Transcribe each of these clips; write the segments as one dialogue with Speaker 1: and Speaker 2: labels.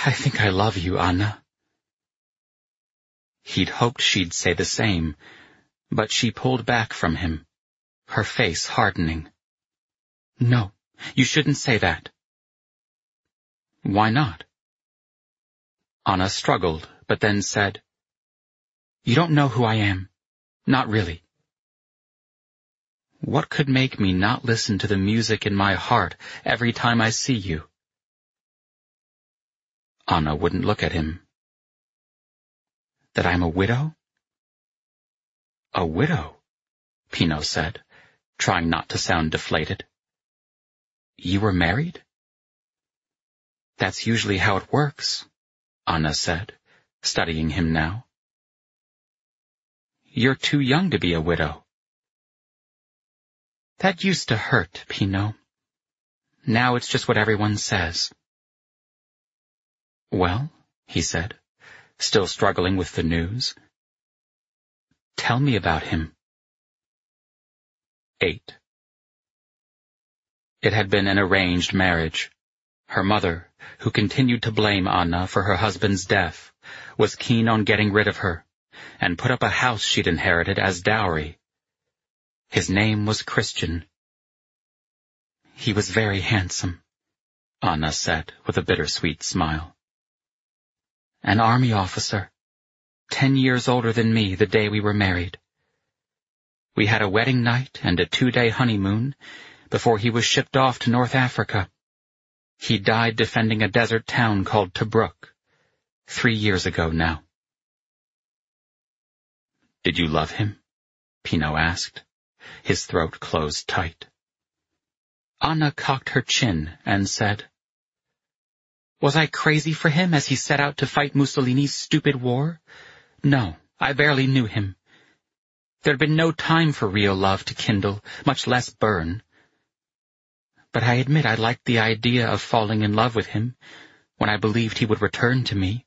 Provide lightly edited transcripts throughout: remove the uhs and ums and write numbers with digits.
Speaker 1: I think I love you, Anna." He'd hoped she'd say the same, but she pulled back from him, her face hardening. "No, you shouldn't say that." "Why not?" Anna struggled, but then said, "You don't know who I am. Not really." "What could make me not listen to the music in my heart every time I see you?" Anna wouldn't look at him. "That I'm a widow?" "A widow?" Pino said, trying not to sound deflated. "You were married?" "That's usually how it works," Anna said, studying him now. "You're too young to be a widow." "That used to hurt, Pino. Now it's just what everyone says." "Well," he said, still struggling with the news, "tell me about him." 8. It had been an arranged marriage. Her mother, who continued to blame Anna for her husband's death, was keen on getting rid of her, and put up a house she'd inherited as dowry. His name was Christian. "He was very handsome," Anna said with a bittersweet smile. "An army officer, 10 years older than me the day we were married. We had a wedding night and a 2-day honeymoon before he was shipped off to North Africa. He died defending a desert town called Tobruk, 3 years ago now." "Did you love him?" Pino asked, his throat closed tight. Anna cocked her chin and said, "Was I crazy for him as he set out to fight Mussolini's stupid war? No, I barely knew him. There'd been no time for real love to kindle, much less burn. But I admit I liked the idea of falling in love with him when I believed he would return to me."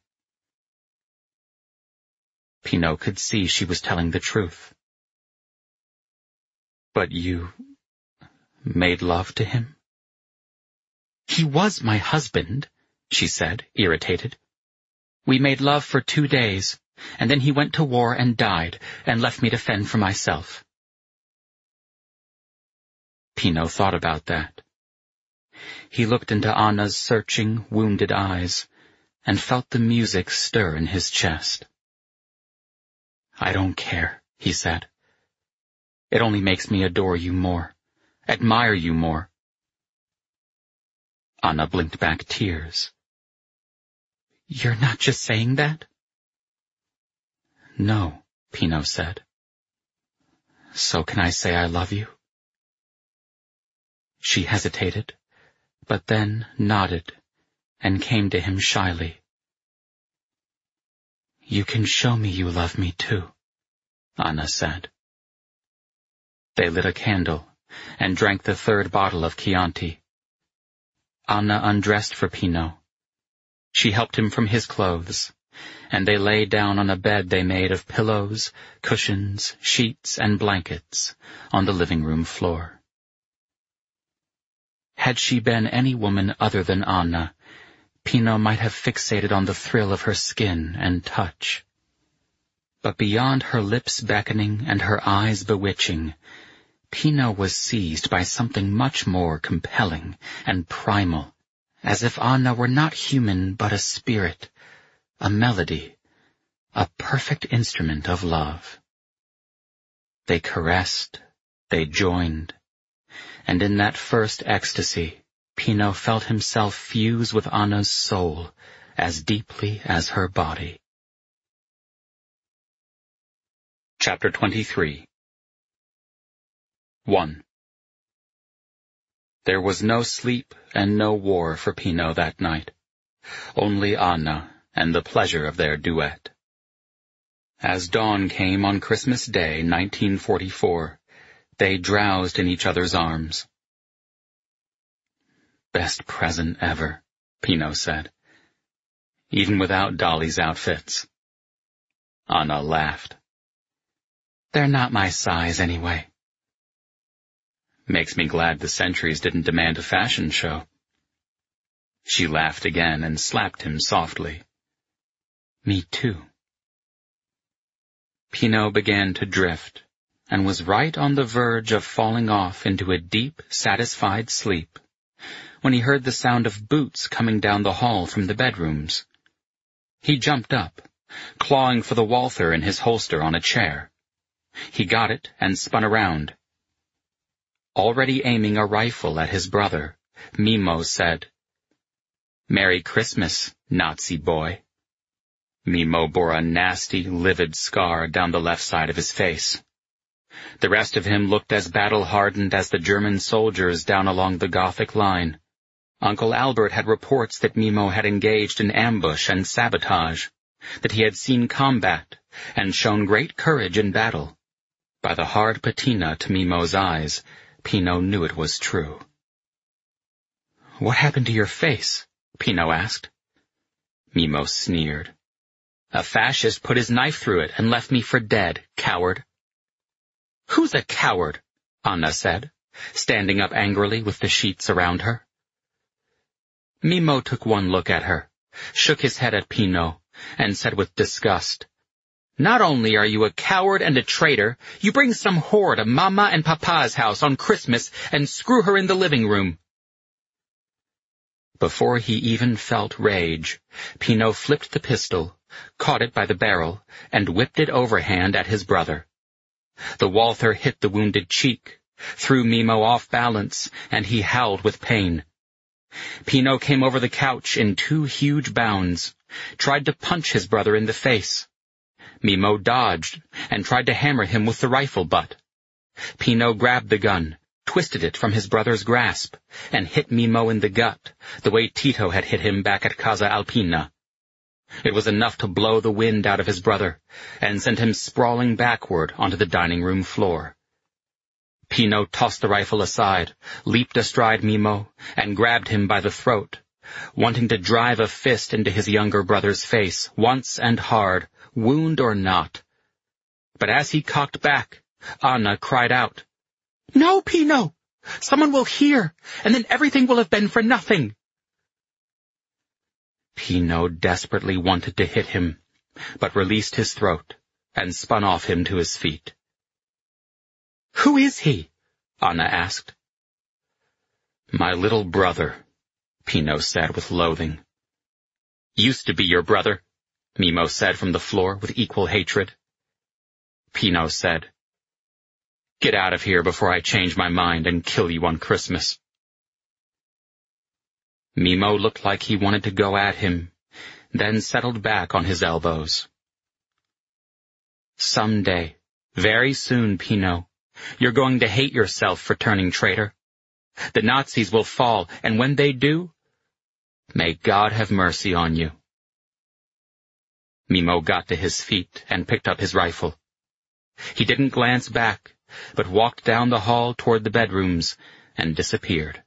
Speaker 1: Pino could see she was telling the truth. "But you made love to him?" "He was my husband," she said, irritated. "We made love for 2 days, and then he went to war and died, and left me to fend for myself." Pino thought about that. He looked into Anna's searching, wounded eyes, and felt the music stir in his chest. "I don't care," he said. "It only makes me adore you more, admire you more." Anna blinked back tears. "You're not just saying that?" "No," Pino said. "So can I say I love you?" She hesitated, but then nodded and came to him shyly. "You can show me you love me too," Anna said. They lit a candle and drank the 3rd bottle of Chianti. Anna undressed for Pino. She helped him from his clothes, and they lay down on a bed they made of pillows, cushions, sheets, and blankets on the living room floor. Had she been any woman other than Anna, Pino might have fixated on the thrill of her skin and touch. But beyond her lips beckoning and her eyes bewitching, Pino was seized by something much more compelling and primal, as if Anna were not human but a spirit, a melody, a perfect instrument of love. They caressed, they joined, and in that first ecstasy, Pino felt himself fuse with Anna's soul as deeply as her body. Chapter 23. 1. There was no sleep and no war for Pino that night, only Anna and the pleasure of their duet. As dawn came on Christmas Day, 1944, they drowsed in each other's arms. "Best present ever," Pino said, "even without Dolly's outfits." Anna laughed. "They're not my size anyway." "Makes me glad the Centuries didn't demand a fashion show." She laughed again and slapped him softly. Me too. Pino began to drift, and was right on the verge of falling off into a deep, satisfied sleep, when he heard the sound of boots coming down the hall from the bedrooms. He jumped up, clawing for the Walther in his holster on a chair. He got it and spun around. Already aiming a rifle at his brother, Mimo said, "Merry Christmas, Nazi boy." Mimo bore a nasty, livid scar down the left side of his face. The rest of him looked as battle-hardened as the German soldiers down along the Gothic line. Uncle Albert had reports that Mimo had engaged in ambush and sabotage, that he had seen combat and shown great courage in battle. By the hard patina to Mimo's eyes, Pino knew it was true. "What happened to your face?" Pino asked. Mimo sneered. "A fascist put his knife through it and left me for dead, coward." "Who's a coward?" Anna said, standing up angrily with the sheets around her. Mimo took one look at her, shook his head at Pino, and said with disgust, "Not only are you a coward and a traitor, you bring some whore to Mama and Papa's house on Christmas and screw her in the living room." Before he even felt rage, Pino flipped the pistol, caught it by the barrel, and whipped it overhand at his brother. The Walther hit the wounded cheek, threw Mimo off balance, and he howled with pain. Pino came over the couch in 2 huge bounds, tried to punch his brother in the face. Mimo dodged and tried to hammer him with the rifle butt. Pino grabbed the gun, twisted it from his brother's grasp, and hit Mimo in the gut, the way Tito had hit him back at Casa Alpina. It was enough to blow the wind out of his brother, and send him sprawling backward onto the dining room floor. Pino tossed the rifle aside, leaped astride Mimo, and grabbed him by the throat, wanting to drive a fist into his younger brother's face, once and hard, wound or not. But as he cocked back, Anna cried out, "No, Pino! Someone will hear, and then everything will have been for nothing." Pino desperately wanted to hit him, but released his throat and spun off him to his feet. "Who is he?" Anna asked. "My little brother," Pino said with loathing. "Used to be your brother," Mimo said from the floor with equal hatred. Pino said, "Get out of here before I change my mind and kill you on Christmas." Mimo looked like he wanted to go at him, then settled back on his elbows. "Someday, very soon, Pino, you're going to hate yourself for turning traitor. The Nazis will fall, and when they do, may God have mercy on you." Mimo got to his feet and picked up his rifle. He didn't glance back, but walked down the hall toward the bedrooms and disappeared.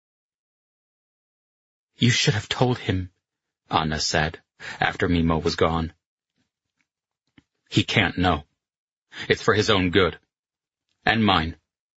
Speaker 1: "You should have told him," Anna said, after Mimo was gone. "He can't know. It's for his own good. And mine."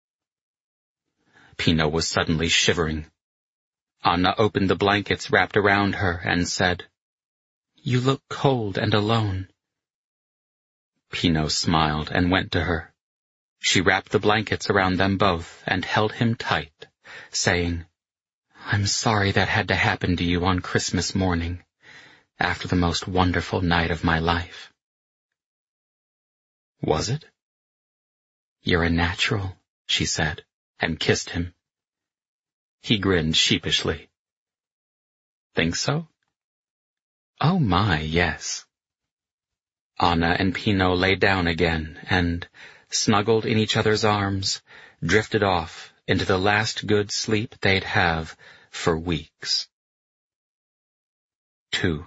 Speaker 1: Pino was suddenly shivering. Anna opened the blankets wrapped around her and said, "You look cold and alone." Pino smiled and went to her. She wrapped the blankets around them both and held him tight, saying, "I'm sorry that had to happen to you on Christmas morning, after the most wonderful night of my life." "Was it?" "You're a natural," she said, and kissed him. He grinned sheepishly. "Think so?" "Oh my, yes." Anna and Pino lay down again and, snuggled in each other's arms, drifted off into the last good sleep they'd have for weeks. 2.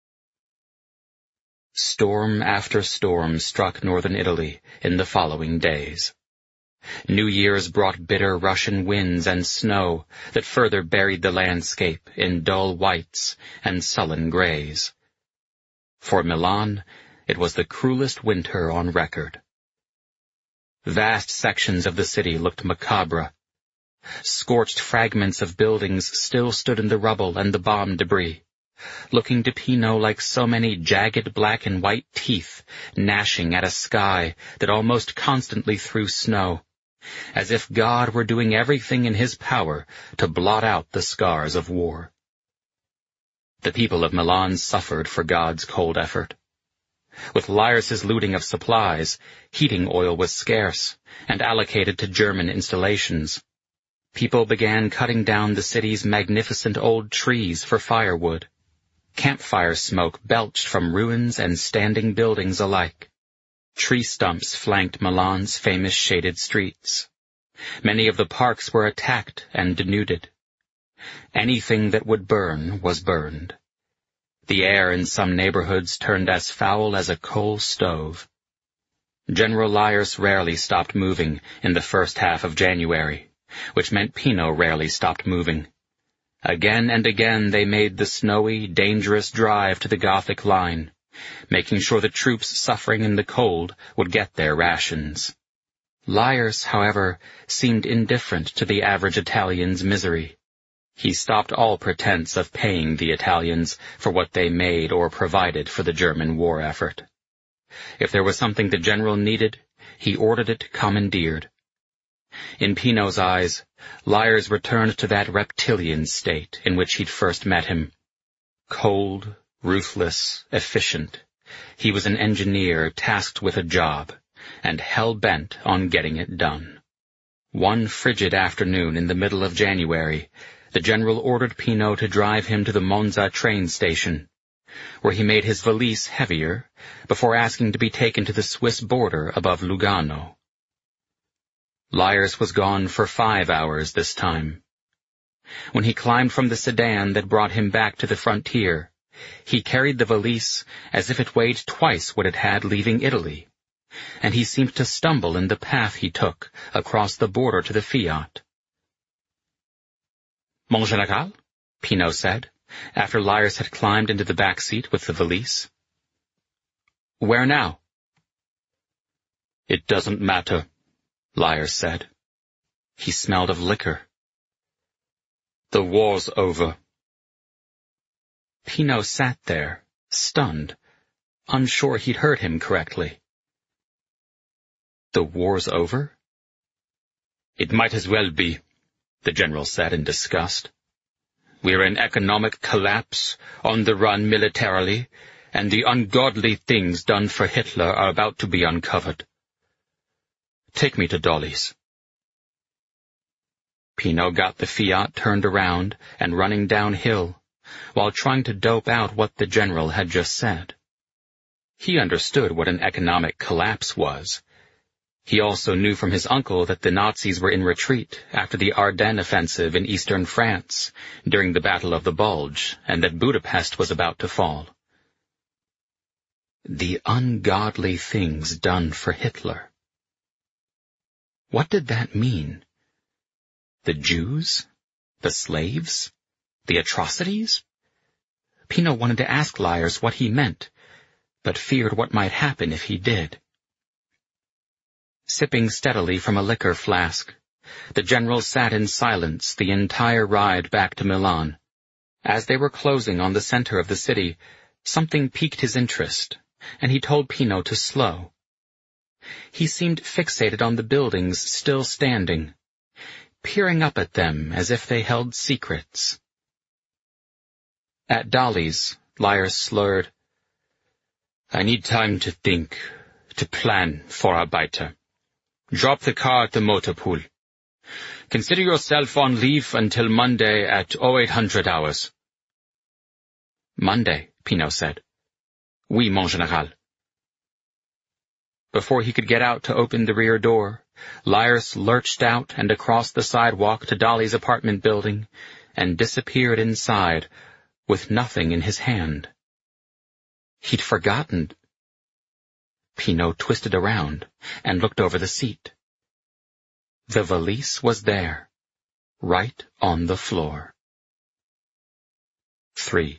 Speaker 1: Storm after storm struck northern Italy in the following days. New Year's brought bitter Russian winds and snow that further buried the landscape in dull whites and sullen grays. For Milan, it was the cruelest winter on record. Vast sections of the city looked macabre. Scorched fragments of buildings still stood in the rubble and the bomb debris, looking to Pino like so many jagged black and white teeth gnashing at a sky that almost constantly threw snow, as if God were doing everything in his power to blot out the scars of war. The people of Milan suffered for God's cold effort. With Laius's looting of supplies, heating oil was scarce and allocated to German installations. People began cutting down the city's magnificent old trees for firewood. Campfire smoke belched from ruins and standing buildings alike. Tree stumps flanked Milan's famous shaded streets. Many of the parks were attacked and denuded. Anything that would burn was burned. The air in some neighborhoods turned as foul as a coal stove. General Laius rarely stopped moving in the first half of January, which meant Pino rarely stopped moving. Again and again they made the snowy, dangerous drive to the Gothic line, making sure the troops suffering in the cold would get their rations. Laius, however, seemed indifferent to the average Italian's misery. He stopped all pretense of paying the Italians for what they made or provided for the German war effort. If there was something the general needed, he ordered it commandeered. In Pino's eyes, Laius returned to that reptilian state in which he'd first met him. Cold, ruthless, efficient, he was an engineer tasked with a job, and hell-bent on getting it done. One frigid afternoon in the middle of January, the general ordered Pino to drive him to the Monza train station, where he made his valise heavier before asking to be taken to the Swiss border above Lugano. Laius was gone for 5 hours this time. When he climbed from the sedan that brought him back to the frontier, he carried the valise as if it weighed twice what it had leaving Italy, and he seemed to stumble in the path he took across the border to the Fiat. "Mon général," Pino said, after Laius had climbed into the back seat with the valise. "Where now?" "It doesn't matter," Laius said. He smelled of liquor. "The war's over." Pino sat there, stunned, unsure he'd heard him correctly. "The war's over?" "It might as well be," the general said in disgust. "We're in economic collapse, on the run militarily, and the ungodly things done for Hitler are about to be uncovered. Take me to Dolly's." Pino got the Fiat turned around and running downhill, while trying to dope out what the general had just said. He understood what an economic collapse was. He also knew from his uncle that the Nazis were in retreat after the Ardennes offensive in eastern France during the Battle of the Bulge, and that Budapest was about to fall. The ungodly things done for Hitler. What did that mean? The Jews? The slaves? The atrocities? Pino wanted to ask Laius what he meant, but feared what might happen if he did. Sipping steadily from a liquor flask, the general sat in silence the entire ride back to Milan. As they were closing on the center of the city, something piqued his interest, and he told Pino to slow. He seemed fixated on the buildings still standing, peering up at them as if they held secrets. At Dolly's, Laius slurred, "I need time to think, to plan, Vorarbeiter. Drop the car at the motor pool. Consider yourself on leave until Monday at 0800 hours. "Monday," Pino said. "Oui, mon général." Before he could get out to open the rear door, Laius lurched out and across the sidewalk to Dolly's apartment building and disappeared inside with nothing in his hand. He'd forgotten. Pino twisted around and looked over the seat. The valise was there, right on the floor. 3.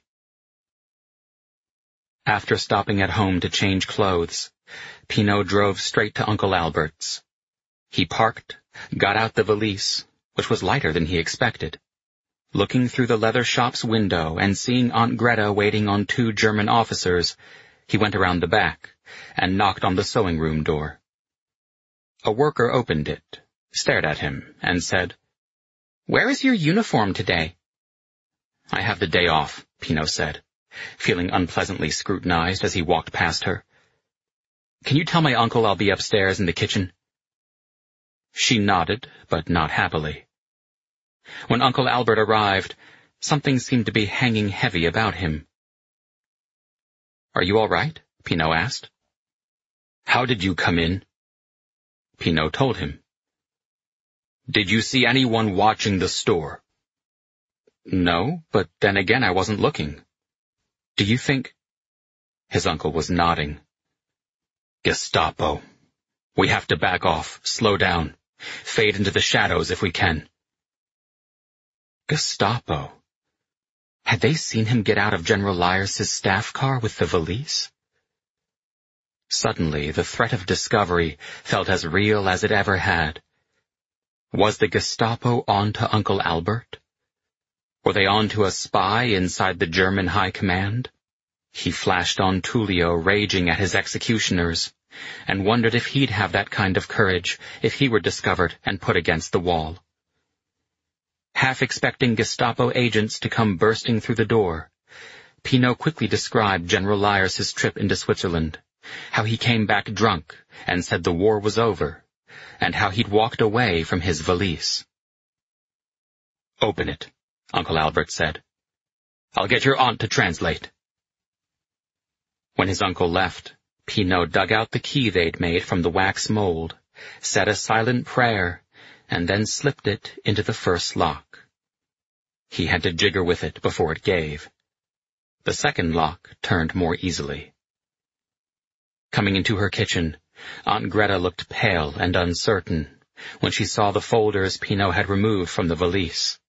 Speaker 1: After stopping at home to change clothes, Pino drove straight to Uncle Albert's. He parked, got out the valise, which was lighter than he expected. Looking through the leather shop's window and seeing Aunt Greta waiting on 2 German officers, he went around the back and knocked on the sewing room door. A worker opened it, stared at him, and said, "Where is your uniform today?" "I have the day off," Pino said, feeling unpleasantly scrutinized as he walked past her. "Can you tell my uncle I'll be upstairs in the kitchen?" She nodded, but not happily. When Uncle Albert arrived, something seemed to be hanging heavy about him. "Are you all right?" Pino asked. "How did you come in?" Pino told him. "Did you see anyone watching the store?" "No, but then again I wasn't looking. Do you think—" His uncle was nodding. "Gestapo. We have to back off, slow down, fade into the shadows if we can." Gestapo. Had they seen him get out of General Lyers' staff car with the valise? Suddenly, the threat of discovery felt as real as it ever had. Was the Gestapo on to Uncle Albert? Were they on to a spy inside the German High Command? He flashed on Tullio raging at his executioners, and wondered if he'd have that kind of courage if he were discovered and put against the wall. Half expecting Gestapo agents to come bursting through the door, Pino quickly described General Lyers' trip into Switzerland, how he came back drunk and said the war was over, and how he'd walked away from his valise. "Open it," Uncle Albert said. "I'll get your aunt to translate." When his uncle left, Pino dug out the key they'd made from the wax mold, said a silent prayer, and then slipped it into the first lock. He had to jigger with it before it gave. The second lock turned more easily. Coming into her kitchen, Aunt Greta looked pale and uncertain when she saw the folders Pino had removed from the valise.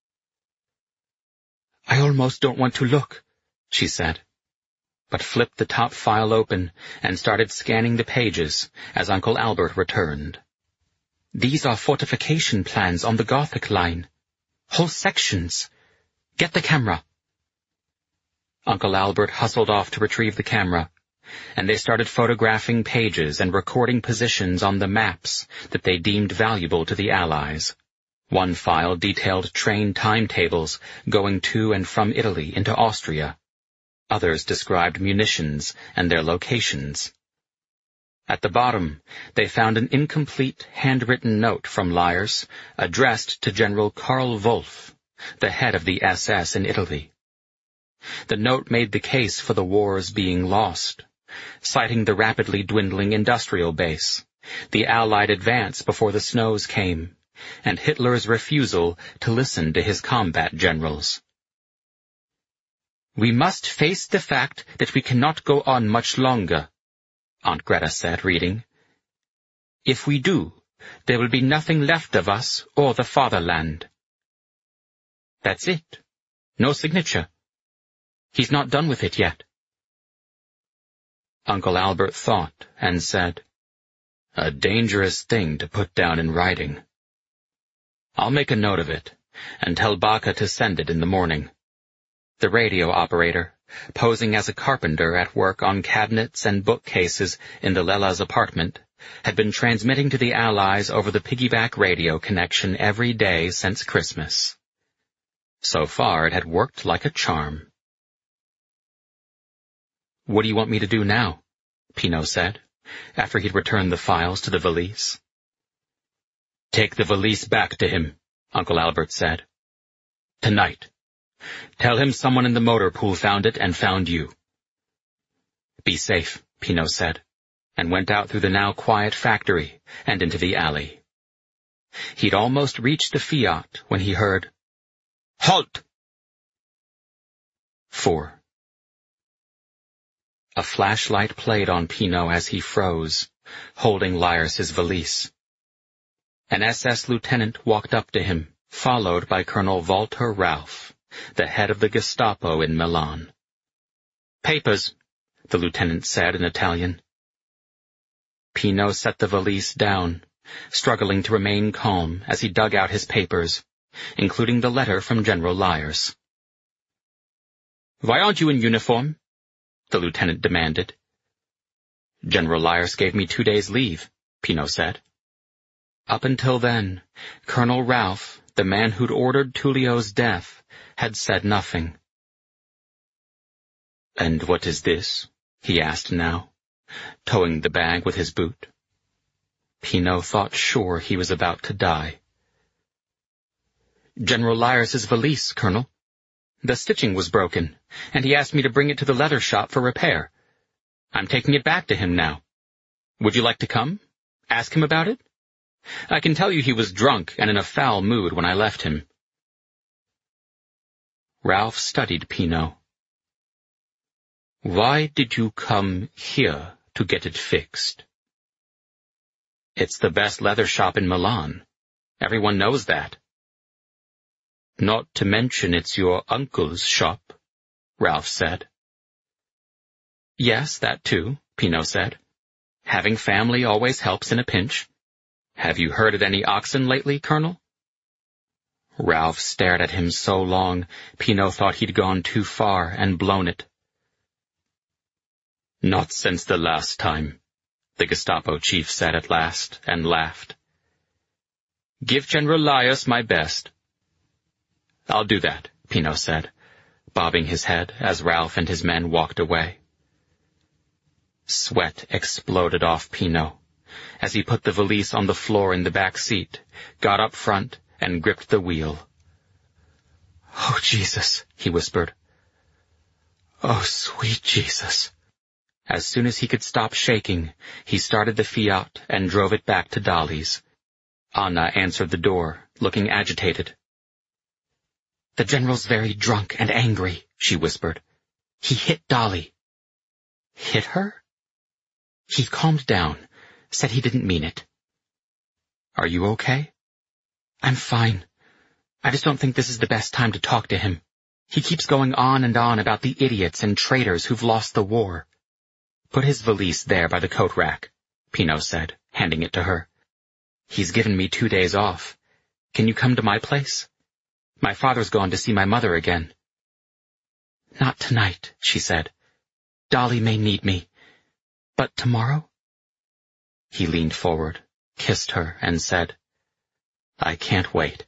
Speaker 1: "I almost don't want to look," she said, but flipped the top file open and started scanning the pages as Uncle Albert returned. "These are fortification plans on the Gothic line. Whole sections. Get the camera." Uncle Albert hustled off to retrieve the camera, and they started photographing pages and recording positions on the maps that they deemed valuable to the Allies. One file detailed train timetables going to and from Italy into Austria. Others described munitions and their locations. At the bottom, they found an incomplete handwritten note from Lyers addressed to General Karl Wolff, the head of the SS in Italy. The note made the case for the wars being lost, citing the rapidly dwindling industrial base, the Allied advance before the snows came, and Hitler's refusal to listen to his combat generals. "We must face the fact that we cannot go on much longer," Aunt Greta said, reading. "If we do, there will be nothing left of us or the fatherland." That's it. No signature. He's not done with it yet. Uncle Albert thought and said, "A dangerous thing to put down in writing. I'll make a note of it and tell Baca to send it in the morning." The radio operator, posing as a carpenter at work on cabinets and bookcases in the Lela's apartment, had been transmitting to the Allies over the piggyback radio connection every day since Christmas. So far it had worked like a charm. "What do you want me to do now?" Pino said, after he'd returned the files to the valise. "Take the valise back to him," Uncle Albert said. "Tonight. Tell him someone in the motor pool found it and found you." "Be safe," Pino said, and went out through the now quiet factory and into the alley. He'd almost reached the Fiat when he heard, "Halt!" 4. A flashlight played on Pino as he froze, holding Lyers' valise. An SS lieutenant walked up to him, followed by Colonel Walter Ralph, the head of the Gestapo in Milan. "Papers," the lieutenant said in Italian. Pino set the valise down, struggling to remain calm as he dug out his papers including the letter from General Lyers. "Why aren't you in uniform?" the lieutenant demanded. "General Lyers gave me 2 days' leave," Pino said. Up until then, Colonel Ralph, the man who'd ordered Tullio's death, had said nothing. "And what is this?" he asked now, towing the bag with his boot. Pino thought sure he was about to die. "General Lyers' valise, Colonel. The stitching was broken, and he asked me to bring it to the leather shop for repair. I'm taking it back to him now. Would you like to come? Ask him about it? I can tell you he was drunk and in a foul mood when I left him." Ralph studied Pino. "Why did you come here to get it fixed?" "It's the best leather shop in Milan. Everyone knows that." "Not to mention it's your uncle's shop," Ralph said. "Yes, that too," Pino said. "Having family always helps in a pinch. Have you herded any oxen lately, Colonel?" Ralph stared at him so long, Pino thought he'd gone too far and blown it. "Not since the last time," the Gestapo chief said at last, and laughed. "Give General Lyers my best." "I'll do that," Pino said, bobbing his head as Ralph and his men walked away. Sweat exploded off Pino as he put the valise on the floor in the back seat, got up front, and gripped the wheel. "Oh, Jesus," he whispered. "Oh, sweet Jesus." As soon as he could stop shaking, he started the Fiat and drove it back to Dolly's. Anna answered the door, looking agitated. "The general's very drunk and angry," she whispered. "He hit Dolly." "Hit her?" "He calmed down, said he didn't mean it." "Are you okay?" "I'm fine. I just don't think this is the best time to talk to him. He keeps going on and on about the idiots and traitors who've lost the war." "Put his valise there by the coat rack," Pino said, handing it to her. "He's given me 2 days off. Can you come to my place? My father's gone to see my mother again." "Not tonight," she said. "Dolly may need me. But tomorrow?" He leaned forward, kissed her, and said, "I can't wait."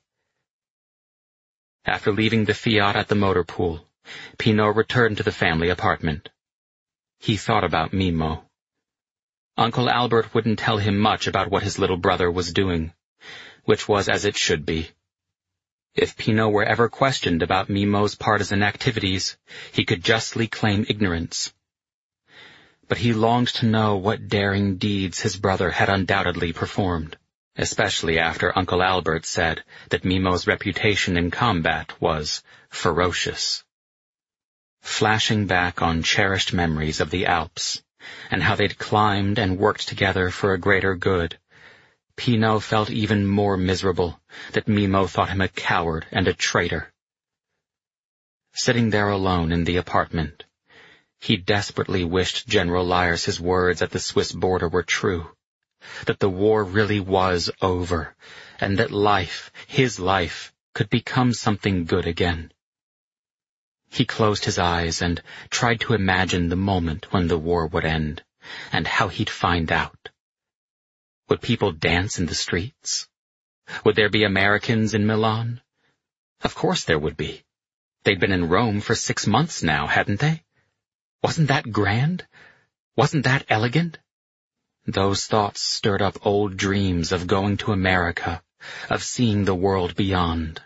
Speaker 1: After leaving the Fiat at the motor pool, Pino returned to the family apartment. He thought about Mimo. Uncle Albert wouldn't tell him much about what his little brother was doing, which was as it should be. If Pino were ever questioned about Mimo's partisan activities, he could justly claim ignorance. But he longed to know what daring deeds his brother had undoubtedly performed, especially after Uncle Albert said that Mimo's reputation in combat was ferocious. Flashing back on cherished memories of the Alps, and how they'd climbed and worked together for a greater good, Pino felt even more miserable that Mimo thought him a coward and a traitor. Sitting there alone in the apartment, he desperately wished General Lyers' words at the Swiss border were true, that the war really was over, and that life, his life, could become something good again. He closed his eyes and tried to imagine the moment when the war would end, and how he'd find out. Would people dance in the streets? Would there be Americans in Milan? Of course there would be. They'd been in Rome for 6 months now, hadn't they? Wasn't that grand? Wasn't that elegant? Those thoughts stirred up old dreams of going to America, of seeing the world beyond.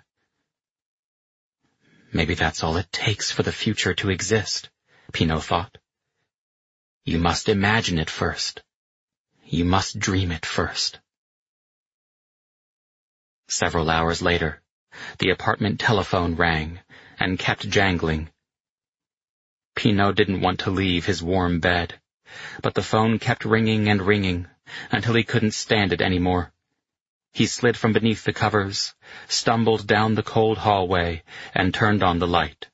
Speaker 1: Maybe that's all it takes for the future to exist, Pino thought. You must imagine it first. You must dream it first. Several hours later, the apartment telephone rang and kept jangling. Pino didn't want to leave his warm bed, but the phone kept ringing and ringing until he couldn't stand it anymore. He slid from beneath the covers, stumbled down the cold hallway, and turned on the light.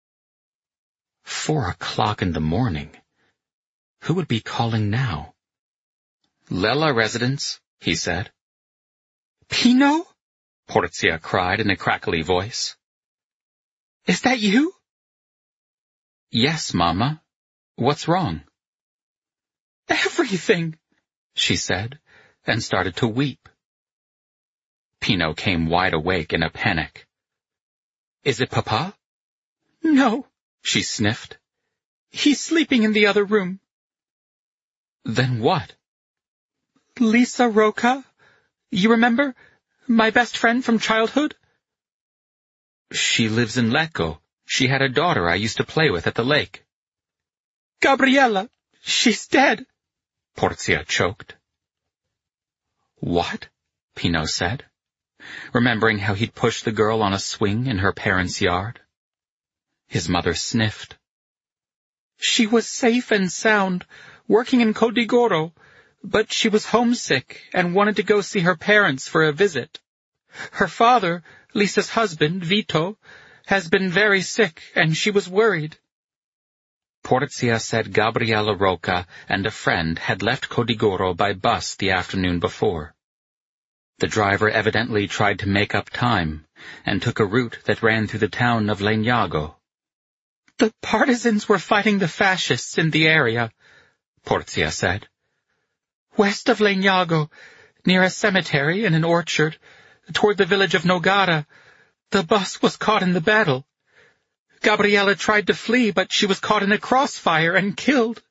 Speaker 1: 4 o'clock in the morning. Who would be calling now? "Lella residence," he said. "Pino? Portia cried in a crackly voice. "Is that you?" "Yes, Mama. What's wrong?" "Everything," she said, and started to weep. Pino came wide awake in a panic. "Is it Papa?" "No," she sniffed. "He's sleeping in the other room." "Then what?" "Lisa Roca. You remember? My best friend from childhood?" "She lives in Lecco. She had a daughter I used to play with at the lake." "Gabriella. She's dead," Portia choked. "What?" Pino said, remembering how he'd pushed the girl on a swing in her parents' yard. His mother sniffed. "She was safe and sound, working in Codigoro, but she was homesick and wanted to go see her parents for a visit. Her father, Lisa's husband, Vito, has been very sick, and she was worried." Portia said Gabriella Roca and a friend had left Codigoro by bus the afternoon before. The driver evidently tried to make up time and took a route that ran through the town of Legnago. "The partisans were fighting the fascists in the area," Portia said. "West of Legnago, near a cemetery and an orchard, toward the village of Nogara, the bus was caught in the battle. Gabriella tried to flee, but she was caught in a crossfire and killed."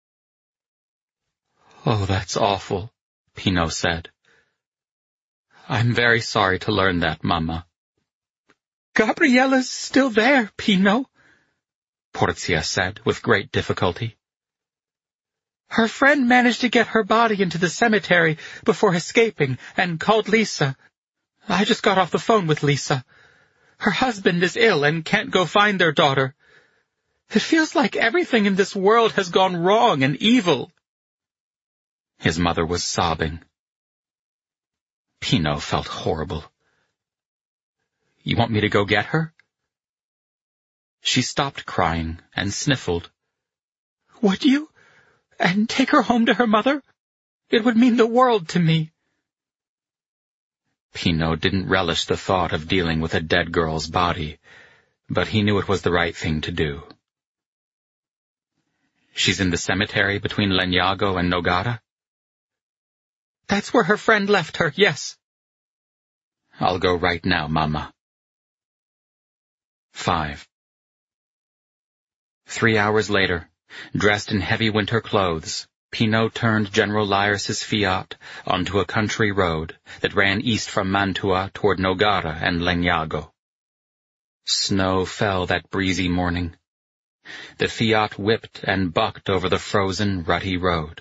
Speaker 1: "Oh, that's awful," Pino said. "I'm very sorry to learn that, Mama." "Gabriella's still there, Pino," Portia said with great difficulty. "Her friend managed to get her body into the cemetery before escaping and called Lisa. I just got off the phone with Lisa. Her husband is ill and can't go find their daughter. It feels like everything in this world has gone wrong and evil." His mother was sobbing. Pino felt horrible. "You want me to go get her?" She stopped crying and sniffled. "Would you? And take her home to her mother? It would mean the world to me." Pino didn't relish the thought of dealing with a dead girl's body, but he knew it was the right thing to do. "She's in the cemetery between Legnago and Nogara?" "That's where her friend left her, yes." "I'll go right now, Mama." 5. 3 hours later, dressed in heavy winter clothes, Pino turned General Lairs's Fiat onto a country road that ran east from Mantua toward Nogara and Legnago. Snow fell that breezy morning. The Fiat whipped and bucked over the frozen, rutty road.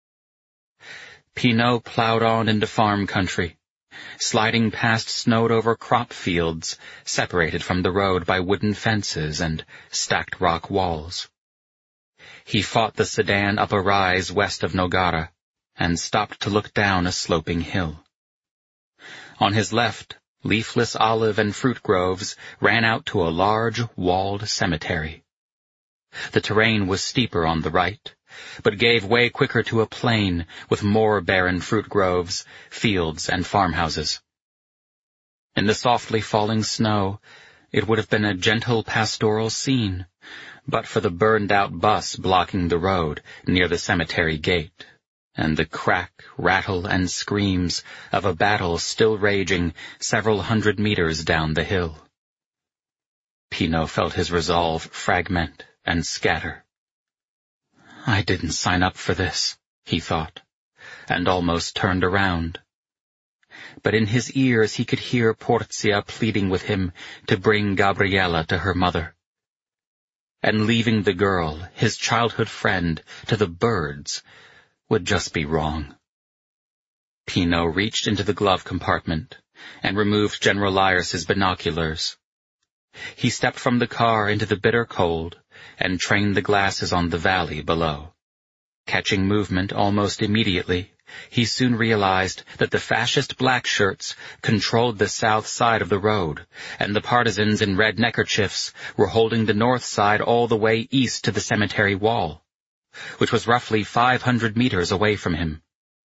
Speaker 1: Pino plowed on into farm country, sliding past snowed-over crop fields separated from the road by wooden fences and stacked rock walls. He fought the sedan up a rise west of Nogara and stopped to look down a sloping hill. On his left, leafless olive and fruit groves ran out to a large, walled cemetery. The terrain was steeper on the right, but gave way quicker to a plain with more barren fruit groves, fields, and farmhouses. In the softly falling snow, it would have been a gentle pastoral scene, but for the burned-out bus blocking the road near the cemetery gate, and the crack, rattle, and screams of a battle still raging several hundred meters down the hill. Pino felt his resolve fragment and scatter. "I didn't sign up for this," he thought, and almost turned around. But in his ears he could hear Portia pleading with him to bring Gabriella to her mother. And leaving the girl, his childhood friend, to the birds would just be wrong. Pino reached into the glove compartment and removed General Lairs's binoculars. He stepped from the car into the bitter cold and trained the glasses on the valley below. Catching movement almost immediately, he soon realized that the fascist black shirts controlled the south side of the road, and the partisans in red neckerchiefs were holding the north side all the way east to the cemetery wall, which was roughly 500 meters away from him.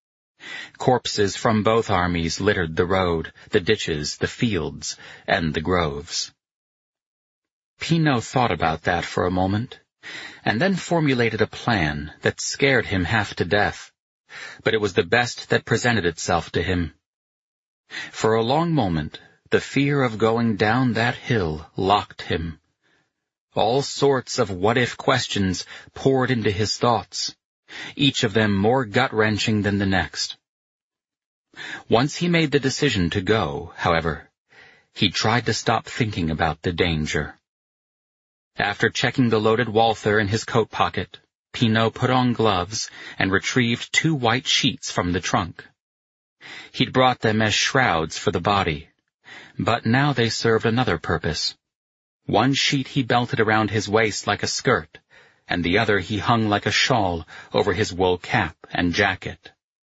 Speaker 1: Corpses from both armies littered the road, the ditches, the fields, and the groves. Pino thought about that for a moment, and then formulated a plan that scared him half to death, but it was the best that presented itself to him. For a long moment, the fear of going down that hill locked him. All sorts of what-if questions poured into his thoughts, each of them more gut-wrenching than the next. Once he made the decision to go, however, he tried to stop thinking about the danger. After checking the loaded Walther in his coat pocket, Pino put on gloves and retrieved 2 white sheets from the trunk. He'd brought them as shrouds for the body, but now they served another purpose. One sheet he belted around his waist like a skirt, and the other he hung like a shawl over his wool cap and jacket.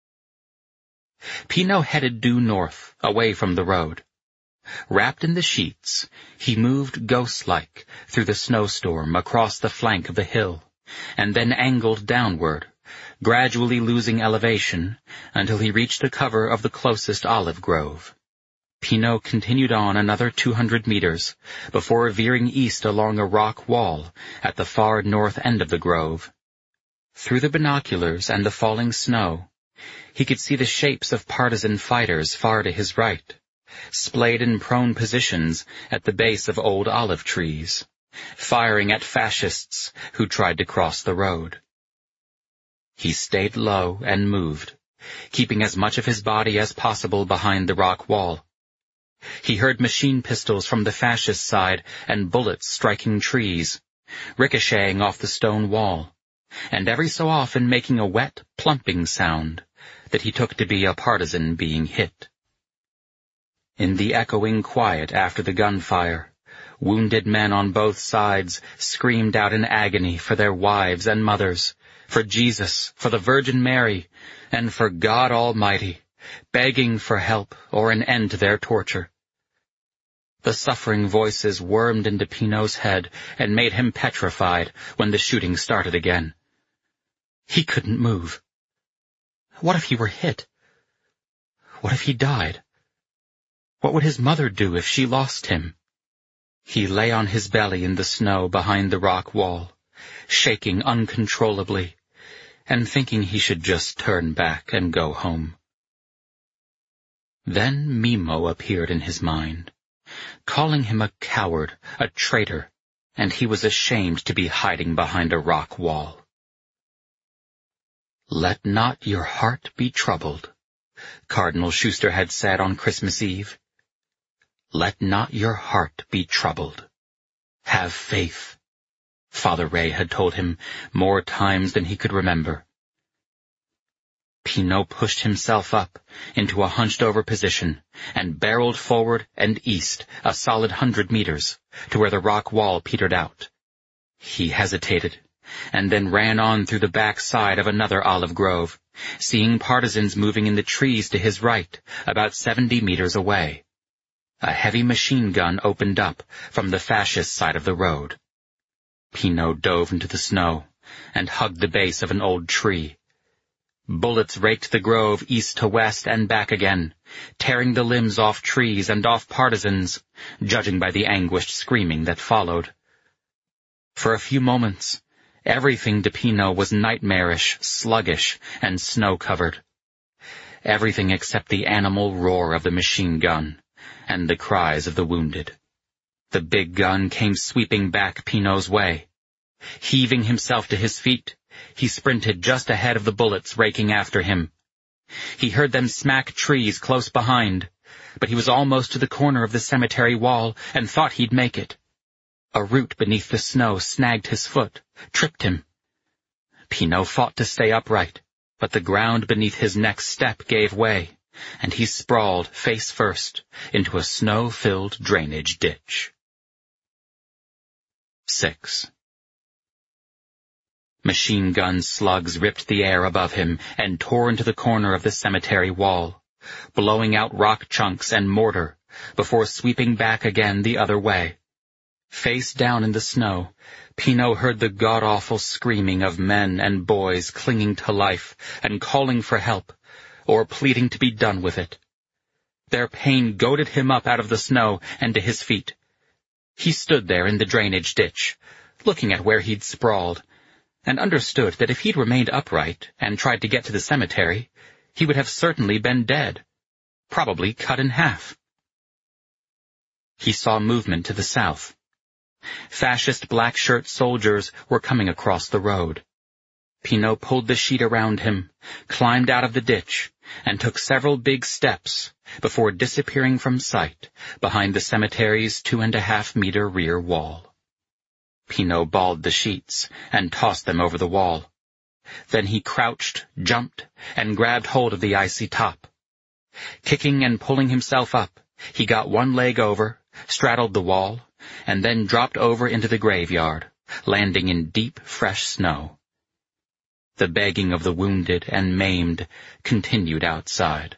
Speaker 1: Pino headed due north, away from the road. Wrapped in the sheets, he moved ghost-like through the snowstorm across the flank of the hill, and then angled downward, gradually losing elevation until he reached the cover of the closest olive grove. Pino continued on another 200 meters before veering east along a rock wall at the far north end of the grove. Through the binoculars and the falling snow, he could see the shapes of partisan fighters far to his right, splayed in prone positions at the base of old olive trees, firing at fascists who tried to cross the road. He stayed low and moved, keeping as much of his body as possible behind the rock wall. He heard machine pistols from the fascist side and bullets striking trees, ricocheting off the stone wall, and every so often making a wet, plumping sound that he took to be a partisan being hit. In the echoing quiet after the gunfire, wounded men on both sides screamed out in agony for their wives and mothers, for Jesus, for the Virgin Mary, and for God Almighty, begging for help or an end to their torture. The suffering voices wormed into Pino's head and made him petrified when the shooting started again. He couldn't move. What if he were hit? What if he died? What would his mother do if she lost him? He lay on his belly in the snow behind the rock wall, shaking uncontrollably, and thinking he should just turn back and go home. Then Mimo appeared in his mind, calling him a coward, a traitor, and he was ashamed to be hiding behind a rock wall. "Let not your heart be troubled," Cardinal Schuster had said on Christmas Eve. "Let not your heart be troubled. Have faith," Father Ray had told him more times than he could remember. Pino pushed himself up into a hunched-over position and barreled forward and east a solid 100 meters to where the rock wall petered out. He hesitated, and then ran on through the back side of another olive grove, seeing partisans moving in the trees to his right, about 70 meters away. A heavy machine gun opened up from the fascist side of the road. Pino dove into the snow and hugged the base of an old tree. Bullets raked the grove east to west and back again, tearing the limbs off trees and off partisans, judging by the anguished screaming that followed. For a few moments, everything to Pino was nightmarish, sluggish, and snow-covered. Everything except the animal roar of the machine gun and the cries of the wounded. The big gun came sweeping back Pino's way. Heaving himself to his feet, he sprinted just ahead of the bullets raking after him. He heard them smack trees close behind, but he was almost to the corner of the cemetery wall and thought he'd make it. A root beneath the snow snagged his foot, tripped him. Pino fought to stay upright, but the ground beneath his next step gave way, and he sprawled face first into a snow-filled drainage ditch. 6. Machine gun slugs ripped the air above him and tore into the corner of the cemetery wall, blowing out rock chunks and mortar before sweeping back again the other way. Face down in the snow, Pino heard the god-awful screaming of men and boys clinging to life and calling for help, or pleading to be done with it. Their pain goaded him up out of the snow and to his feet. He stood there in the drainage ditch, looking at where he'd sprawled, and understood that if he'd remained upright and tried to get to the cemetery, he would have certainly been dead, probably cut in half. He saw movement to the south. Fascist black-shirt soldiers were coming across the road. Pino pulled the sheet around him, climbed out of the ditch, and took several big steps before disappearing from sight behind the cemetery's 2.5-meter rear wall. Pino balled the sheets and tossed them over the wall. Then he crouched, jumped, and grabbed hold of the icy top. Kicking and pulling himself up, he got one leg over, straddled the wall, and then dropped over into the graveyard, landing in deep, fresh snow. The begging of the wounded and maimed continued outside.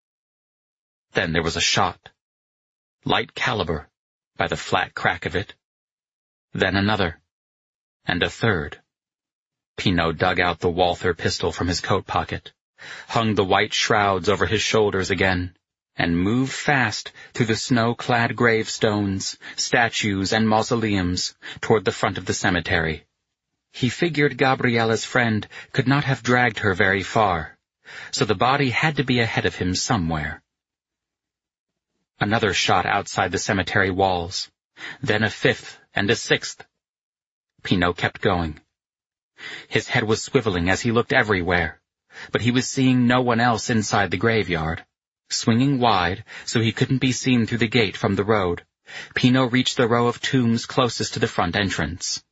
Speaker 1: Then there was a shot. Light caliber, by the flat crack of it. Then another. And a third. Pino dug out the Walther pistol from his coat pocket, hung the white shrouds over his shoulders again, and moved fast through the snow-clad gravestones, statues, and mausoleums toward the front of the cemetery. He figured Gabriella's friend could not have dragged her very far, so the body had to be ahead of him somewhere. Another shot outside the cemetery walls, then a fifth and a sixth. Pino kept going. His head was swiveling as he looked everywhere, but he was seeing no one else inside the graveyard. Swinging wide so he couldn't be seen through the gate from the road, Pino reached the row of tombs closest to the front entrance.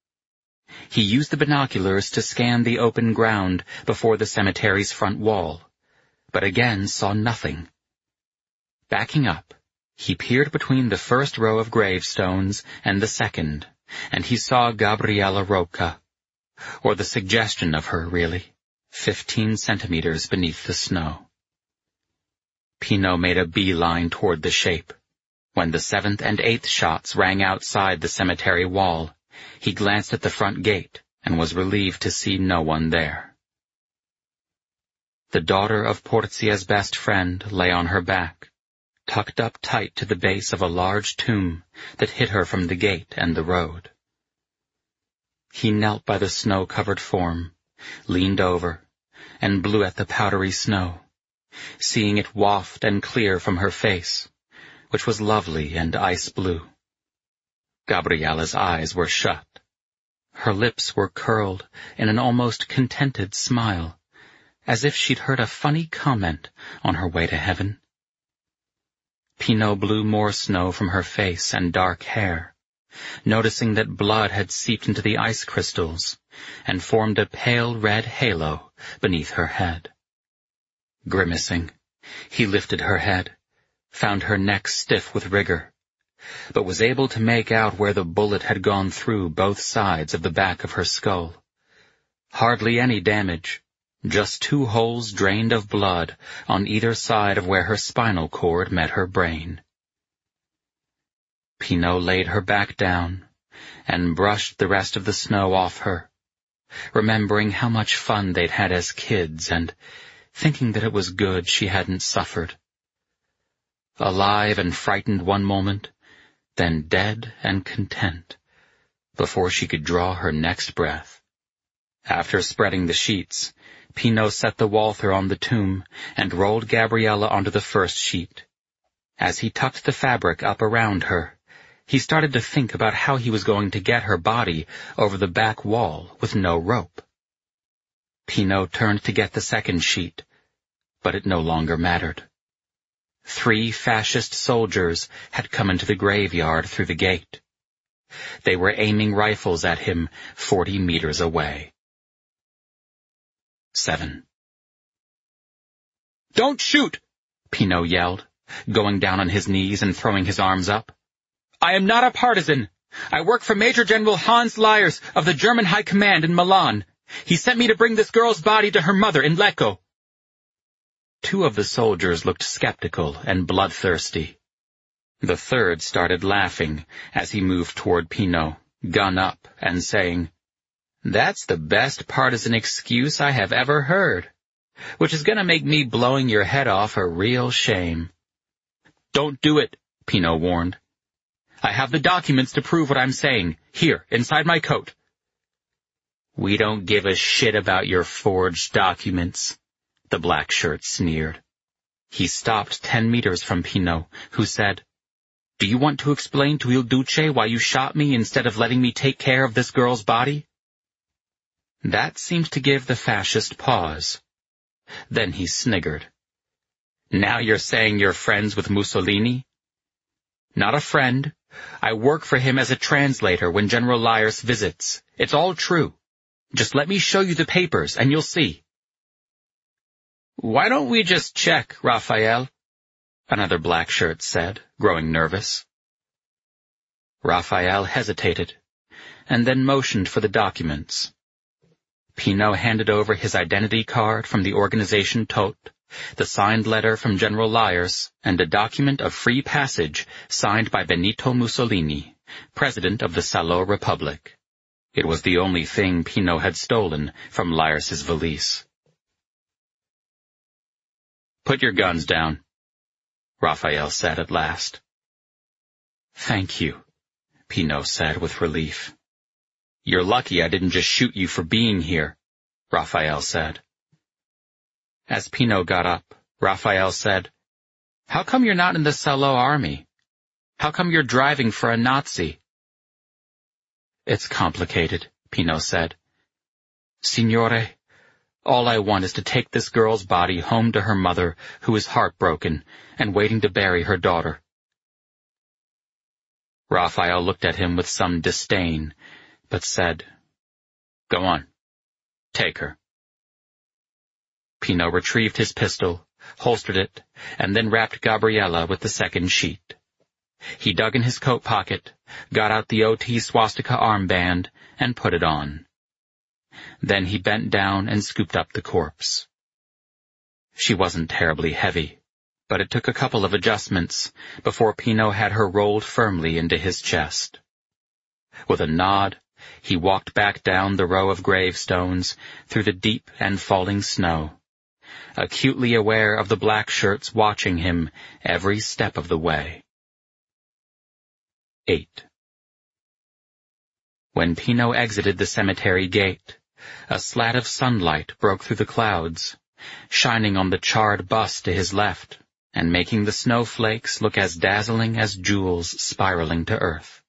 Speaker 1: He used the binoculars to scan the open ground before the cemetery's front wall, but again saw nothing. Backing up, he peered between the first row of gravestones and the second, and he saw Gabriella Rocca, or the suggestion of her, really, 15 centimeters beneath the snow. Pino made a beeline toward the shape. When the 7th and 8th shots rang outside the cemetery wall, he glanced at the front gate and was relieved to see no one there. The daughter of Porzia's best friend lay on her back, tucked up tight to the base of a large tomb that hid her from the gate and the road. He knelt by the snow-covered form, leaned over, and blew at the powdery snow, seeing it waft and clear from her face, which was lovely and ice-blue. Gabriella's eyes were shut. Her lips were curled in an almost contented smile, as if she'd heard a funny comment on her way to heaven. Pino blew more snow from her face and dark hair, noticing that blood had seeped into the ice crystals and formed a pale red halo beneath her head. Grimacing, he lifted her head, found her neck stiff with rigor, but was able to make out where the bullet had gone through both sides of the back of her skull. Hardly any damage, just 2 holes drained of blood on either side of where her spinal cord met her brain. Pino laid her back down and brushed the rest of the snow off her, remembering how much fun they'd had as kids and thinking that it was good she hadn't suffered. Alive and frightened one moment, then dead and content, before she could draw her next breath. After spreading the sheets, Pino set the Walther on the tomb and rolled Gabriella onto the first sheet. As he tucked the fabric up around her, he started to think about how he was going to get her body over the back wall with no rope. Pino turned to get the second sheet, but it no longer mattered. 3 fascist soldiers had come into the graveyard through the gate. They were aiming rifles at him 40 meters away. 7. "Don't shoot!" Pino yelled, going down on his knees and throwing his arms up. "I am not a partisan. I work for Major General Hans Lyers of the German High Command in Milan. He sent me to bring this girl's body to her mother in Lecco." 2 of the soldiers looked skeptical and bloodthirsty. The third started laughing as he moved toward Pino, gun up, and saying, "That's the best partisan excuse I have ever heard. which is gonna make me blowing your head off a real shame. Don't do it, Pino warned. I have the documents to prove what I'm saying, here, inside my coat. We don't give a shit about your forged documents, the black shirt sneered. He stopped 10 meters from Pino, who said, Do you want to explain to Il Duce why you shot me instead of letting me take care of this girl's body? That seemed to give the fascist pause. Then he sniggered. Now you're saying you're friends with Mussolini? Not a friend. I work for him as a translator when General Laius visits. It's all true. Just let me show you the papers and you'll see. Why don't we just check, Raphael? Another black shirt said, growing nervous. Raphael hesitated, and then motioned for the documents. Pino handed over his identity card from the organization Todt, the signed letter from General Laius, and a document of free passage signed by Benito Mussolini, president of the Salo Republic. It was the only thing Pino had stolen from Laius's valise. Put your guns down, Raphael said at last. Thank you, Pino said with relief. You're lucky I didn't just shoot you for being here, Raphael said. As Pino got up, Raphael said, How come you're not in the Salo army? How come you're driving for a Nazi? It's complicated, Pino said. Signore, all I want is to take this girl's body home to her mother, who is heartbroken and waiting to bury her daughter. Raphael looked at him with some disdain, but said, Go on, take her. Pino retrieved his pistol, holstered it, and then wrapped Gabriella with the second sheet. He dug in his coat pocket, got out the OT swastika armband, and put it on. Then he bent down and scooped up the corpse. She wasn't terribly heavy, but it took a couple of adjustments before Pino had her rolled firmly into his chest. With a nod, he walked back down the row of gravestones through the deep and falling snow, acutely aware of the black shirts watching him every step of the way. 8. When Pino exited the cemetery gate, a slat of sunlight broke through the clouds, shining on the charred bust to his left and making the snowflakes look as dazzling as jewels spiraling to earth.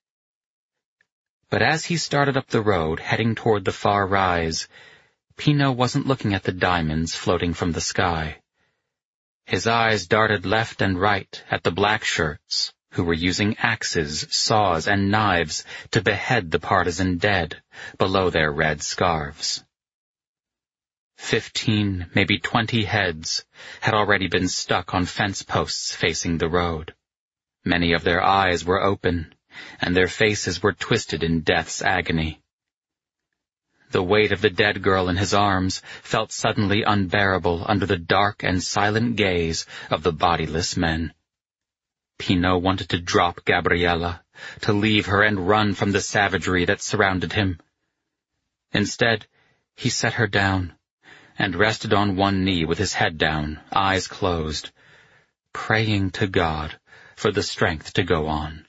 Speaker 1: But as he started up the road heading toward the far rise, Pino wasn't looking at the diamonds floating from the sky. His eyes darted left and right at the black shirts, who were using axes, saws, and knives to behead the partisan dead below their red scarves. 15, maybe 20 heads had already been stuck on fence posts facing the road. Many of their eyes were open, and their faces were twisted in death's agony. The weight of the dead girl in his arms felt suddenly unbearable under the dark and silent gaze of the bodiless men. Pino wanted to drop Gabriella, to leave her and run from the savagery that surrounded him. Instead, he set her down and rested on one knee with his head down, eyes closed, praying to God for the strength to go on.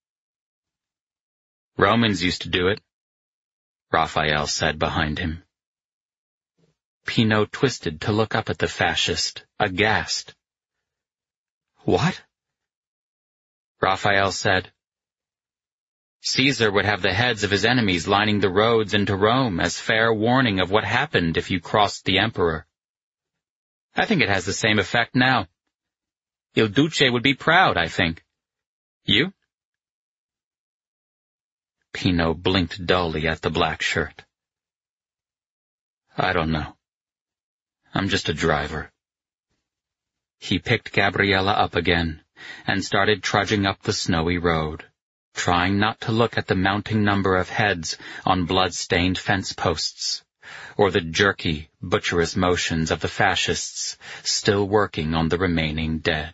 Speaker 1: Romans used to do it, Raphael said behind him. Pino twisted to look up at the fascist, aghast. What? Raphael said, Caesar would have the heads of his enemies lining the roads into Rome as fair warning of what happened if you crossed the emperor. I think it has the same effect now. Il Duce would be proud, I think. You? Pino blinked dully at the black shirt. I don't know. I'm just a driver. He picked Gabriella up again and started trudging up the snowy road, trying not to look at the mounting number of heads on blood-stained fence posts, or the jerky, butcherous motions of the fascists still working on the remaining dead.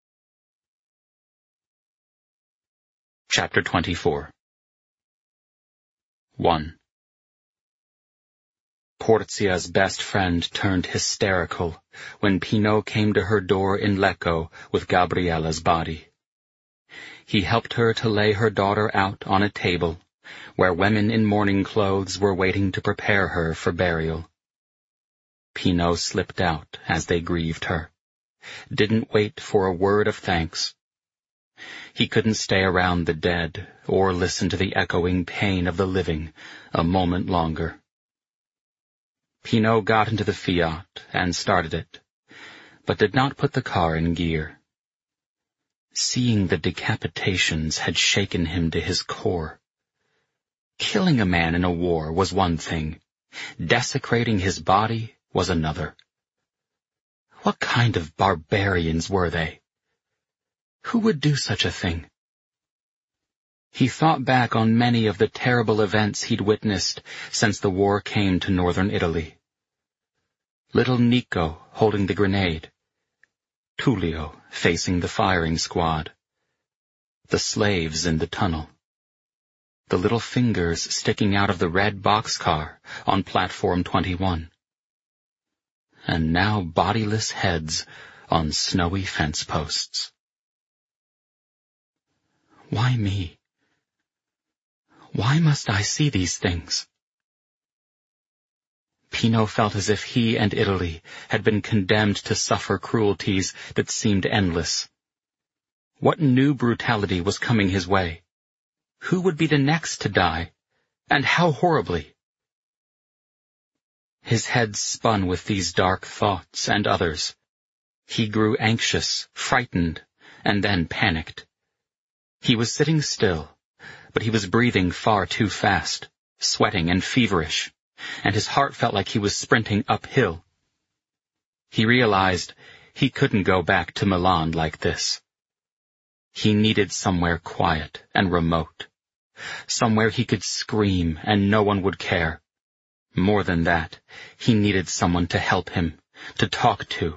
Speaker 1: Chapter 24. 1. Porzia's best friend turned hysterical when Pino came to her door in Lecco with Gabriella's body. He helped her to lay her daughter out on a table, where women in mourning clothes were waiting to prepare her for burial. Pino slipped out as they grieved her, didn't wait for a word of thanks. He couldn't stay around the dead or listen to the echoing pain of the living a moment longer. Pino got into the Fiat and started it, but did not put the car in gear. Seeing the decapitations had shaken him to his core. Killing a man in a war was one thing. Desecrating his body was another. What kind of barbarians were they? Who would do such a thing? He thought back on many of the terrible events he'd witnessed since the war came to northern Italy. Little Nico holding the grenade. Tullio facing the firing squad. The slaves in the tunnel. The little fingers sticking out of the red boxcar on platform 21. And now bodiless heads on snowy fence posts. Why me? Why must I see these things? Pino felt as if he and Italy had been condemned to suffer cruelties that seemed endless. What new brutality was coming his way? Who would be the next to die? And how horribly? His head spun with these dark thoughts and others. He grew anxious, frightened, and then panicked. He was sitting still, but he was breathing far too fast, sweating and feverish, and his heart felt like he was sprinting uphill. He realized he couldn't go back to Milan like this. He needed somewhere quiet and remote, somewhere he could scream and no one would care. More than that, he needed someone to help him, to talk to.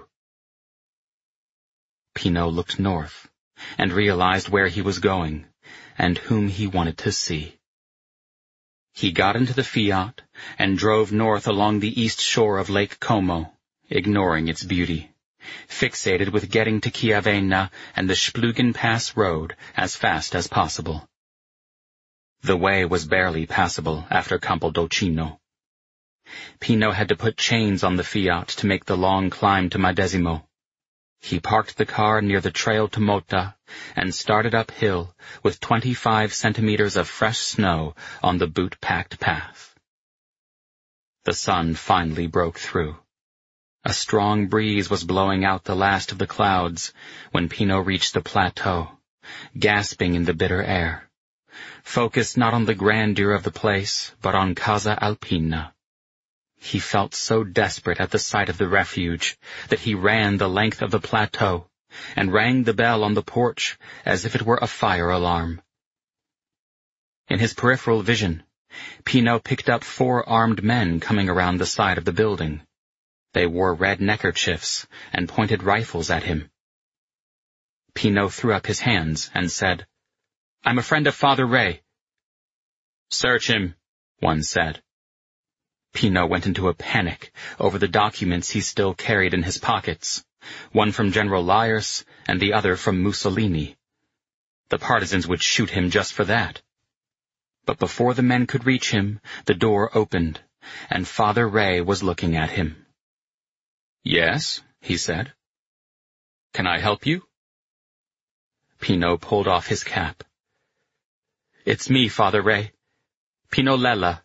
Speaker 1: Pino looked north and realized where he was going and whom he wanted to see. He got into the Fiat and drove north along the east shore of Lake Como, ignoring its beauty, fixated with getting to Chiavenna and the Splugen Pass road as fast as possible. The way was barely passable after Campodocino. Pino had to put chains on the Fiat to make the long climb to Medesimo. He parked the car near the trail to Motta and started uphill with 25 centimeters of fresh snow on the boot-packed path. The sun finally broke through. A strong breeze was blowing out the last of the clouds when Pino reached the plateau, gasping in the bitter air, focused not on the grandeur of the place, but on Casa Alpina. He felt so desperate at the sight of the refuge that he ran the length of the plateau and rang the bell on the porch as if it were a fire alarm. In his peripheral vision, Pino picked up 4 armed men coming around the side of the building. They wore red neckerchiefs and pointed rifles at him. Pino threw up his hands and said, "I'm a friend of Father Ray." "Search him," one said. Pino went into a panic over the documents he still carried in his pockets, one from General Laius and the other from Mussolini. The partisans would shoot him just for that. But before the men could reach him, the door opened, and Father Ray was looking at him. "Yes," he said. "Can I help you?" Pino pulled off his cap. "It's me, Father Ray. Pino Lella."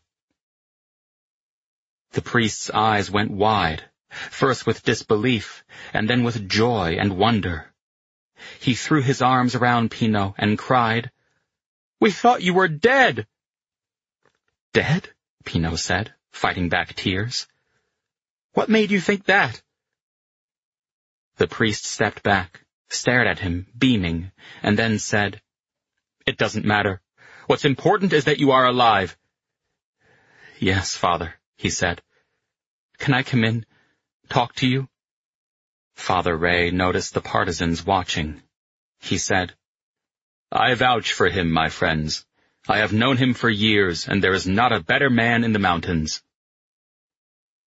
Speaker 1: The priest's eyes went wide, first with disbelief, and then with joy and wonder. He threw his arms around Pino and cried, "We thought you were dead!" "Dead?" Pino said, fighting back tears. "What made you think that?" The priest stepped back, stared at him, beaming, and then said, "It doesn't matter. What's important is that you are alive." "Yes, Father," he said. "Can I come in, talk to you?" Father Ray noticed the partisans watching. He said, "I vouch for him, my friends. I have known him for years, and there is not a better man in the mountains."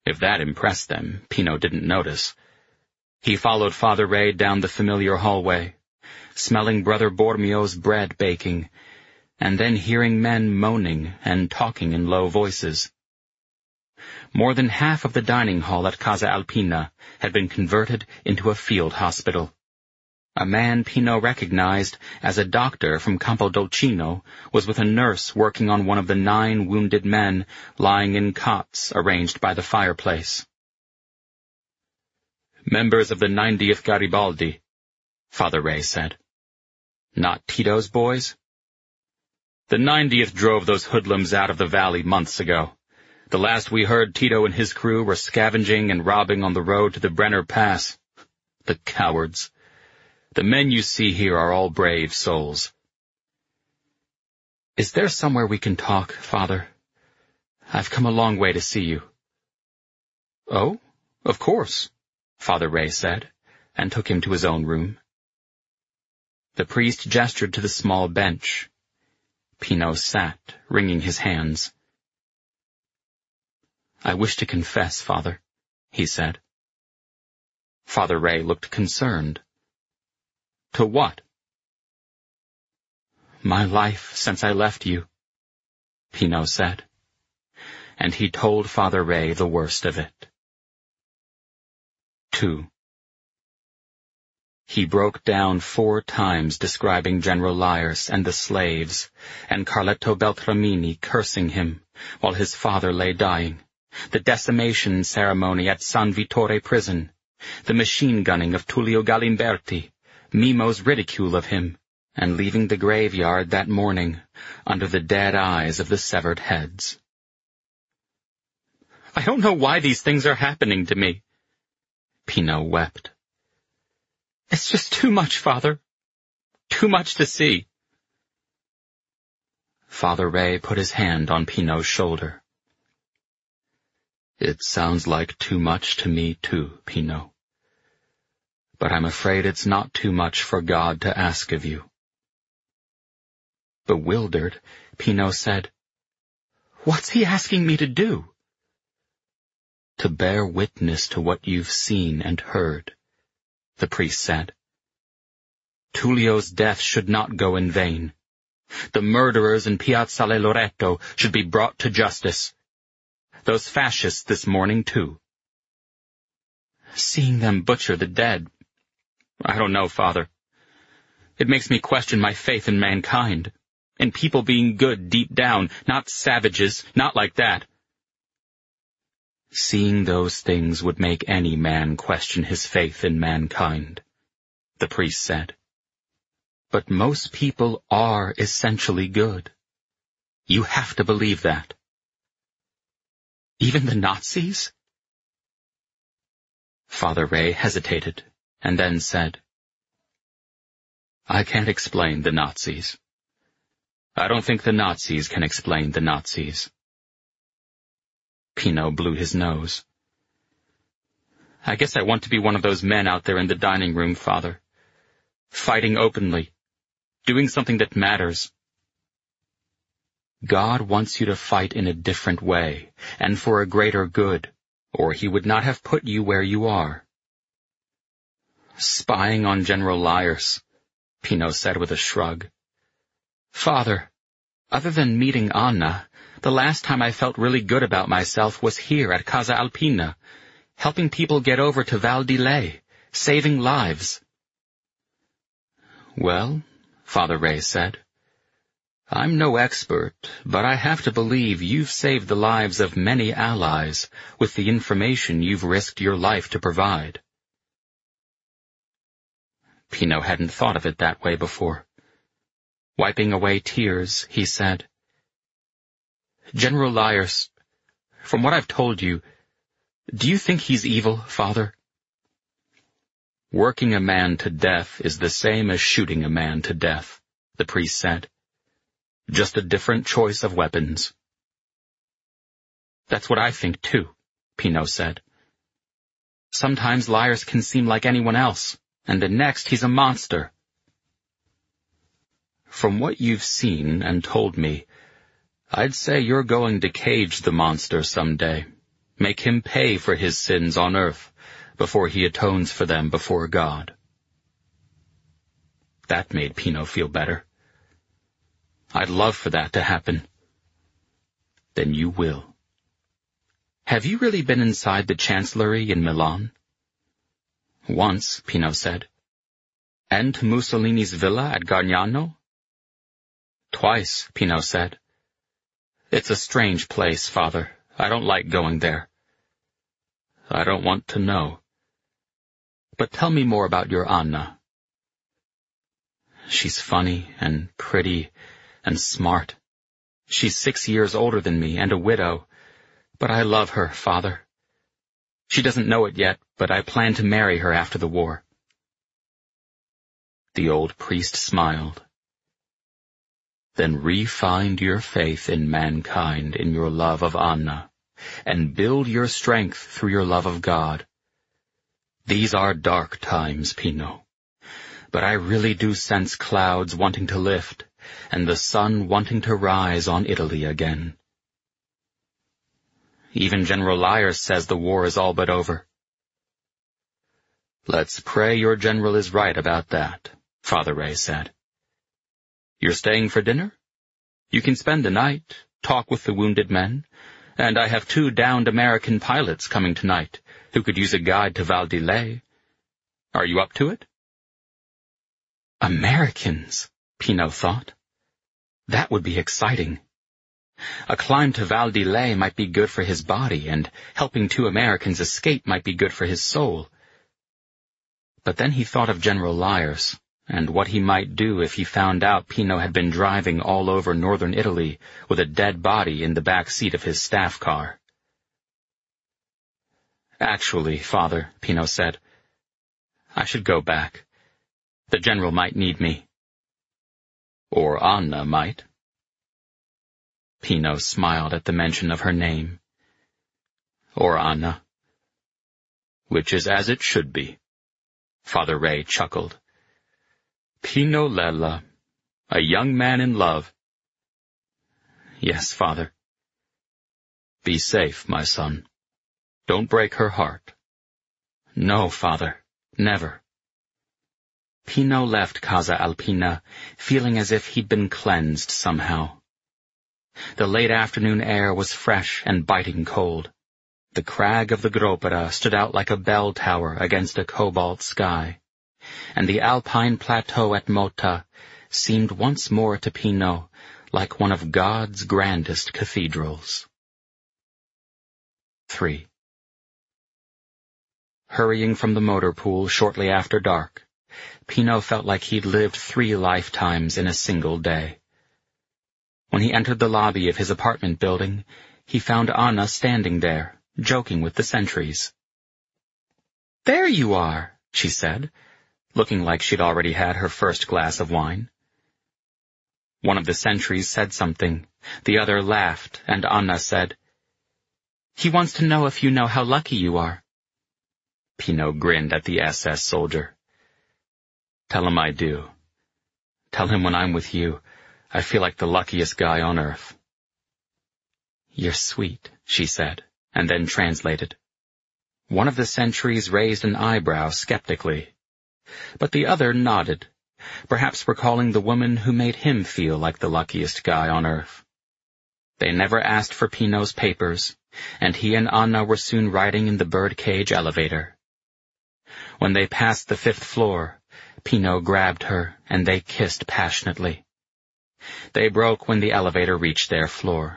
Speaker 1: If that impressed them, Pino didn't notice. He followed Father Ray down the familiar hallway, smelling Brother Bormio's bread baking, and then hearing men moaning and talking in low voices. More than half of the dining hall at Casa Alpina had been converted into a field hospital. A man Pino recognized as a doctor from Campodolcino was with a nurse working on one of the 9 wounded men lying in cots arranged by the fireplace. "Members of the 90th Garibaldi," Father Ray said. "Not Tito's boys?" "The 90th drove those hoodlums out of the valley months ago. The last we heard, Tito and his crew were scavenging and robbing on the road to the Brenner Pass. The cowards. The men you see here are all brave souls." "Is there somewhere we can talk, Father? I've come a long way to see you." "Oh, of course," Father Ray said, and took him to his own room. The priest gestured to the small bench. Pino sat, wringing his hands. "I wish to confess, Father," he said. Father Ray looked concerned. "To what?" "My life since I left you," Pino said. And he told Father Ray the worst of it. 2. He broke down 4 times describing General Laius and the slaves, and Carletto Beltramini cursing him, while his father lay dying, the decimation ceremony at San Vittore prison, the machine-gunning of Tullio Galimberti, Mimo's ridicule of him, and leaving the graveyard that morning under the dead eyes of the severed heads. "I don't know why these things are happening to me," Pino wept. "It's just too much, Father. Too much to see." Father Ray put his hand on Pino's shoulder. "It sounds like too much to me too, Pino. But I'm afraid it's not too much for God to ask of you." Bewildered, Pino said, "What's he asking me to do?" "To bear witness to what you've seen and heard," the priest said. "Tullio's death should not go in vain. The murderers in Piazzale Loreto should be brought to justice. Those fascists this morning, too. Seeing them butcher the dead, I don't know, Father. It makes me question my faith in mankind, in people being good deep down, not savages, not like that." "Seeing those things would make any man question his faith in mankind," the priest said. "But most people are essentially good. You have to believe that." "Even the Nazis?" Father Ray hesitated, and then said, "I can't explain the Nazis. I don't think the Nazis can explain the Nazis." Pino blew his nose. "I guess I want to be one of those men out there in the dining room, Father. Fighting openly. Doing something that matters." "God wants you to fight in a different way, and for a greater good, or he would not have put you where you are." "Spying on General Laius," Pino said with a shrug. "Father, other than meeting Anna, the last time I felt really good about myself was here at Casa Alpina, helping people get over to Val di Lei, saving lives." "Well," Father Ray said, "I'm no expert, but I have to believe you've saved the lives of many allies with the information you've risked your life to provide." Pino hadn't thought of it that way before. Wiping away tears, he said, "General Laius, from what I've told you, do you think he's evil, Father?" "Working a man to death is the same as shooting a man to death," the priest said. "Just a different choice of weapons." "That's what I think, too," Pino said. "Sometimes Laius can seem like anyone else, and the next he's a monster." "From what you've seen and told me, I'd say you're going to cage the monster someday. Make him pay for his sins on earth before he atones for them before God. That made Pino feel better. I'd love for that to happen. Then you will. Have you really been inside the Chancellery in Milan? Once, Pino said. And to Mussolini's villa at Gargnano? Twice, Pino said. It's a strange place, Father. I don't like going there. I don't want to know. But tell me more about your Anna. She's funny and pretty and smart. She's 6 years older than me and a widow, but I love her, Father. She doesn't know it yet, but I plan to marry her after the war. The old priest smiled. Then re-find your faith in mankind in your love of Anna, and build your strength through your love of God. These are dark times, Pino, but I really do sense clouds wanting to lift, and the sun wanting to rise on Italy again. Even General Lyers says the war is all but over. Let's pray your general is right about that, Father Ray said. You're staying for dinner? You can spend the night, talk with the wounded men, and I have 2 downed American pilots coming tonight who could use a guide to Val d'Ile. Are you up to it? Americans, Pino thought. That would be exciting. A climb to Val d'Ile might be good for his body, and helping 2 Americans escape might be good for his soul. But then he thought of General Lyers, and what he might do if he found out Pino had been driving all over northern Italy with a dead body in the back seat of his staff car. Actually, Father, Pino said, I should go back. The general might need me. Or Anna might. Pino smiled at the mention of her name. Or Anna. Which is as it should be. Father Ray chuckled. Pino Lella, a young man in love. Yes, Father. Be safe, my son. Don't break her heart. No, Father, never. Pino left Casa Alpina feeling as if he'd been cleansed somehow. The late afternoon air was fresh and biting cold. The crag of the Gropera stood out like a bell tower against a cobalt sky, and the alpine plateau at Mota seemed once more to Pino like one of God's grandest cathedrals. 3. Hurrying from the motor pool shortly after dark, Pino felt like he'd lived 3 lifetimes in a single day. When he entered the lobby of his apartment building, he found Anna standing there, joking with the sentries. There you are, she said, looking like she'd already had her first glass of wine. One of the sentries said something, the other laughed, and Anna said, He wants to know if you know how lucky you are. Pino grinned at the SS soldier. Tell him I do. Tell him when I'm with you, I feel like the luckiest guy on earth. You're sweet, she said, and then translated. One of the sentries raised an eyebrow skeptically, but the other nodded, perhaps recalling the woman who made him feel like the luckiest guy on earth. They never asked for Pino's papers, and he and Anna were soon riding in the birdcage elevator. When they passed the 5th floor, Pino grabbed her, and they kissed passionately. They broke when the elevator reached their floor.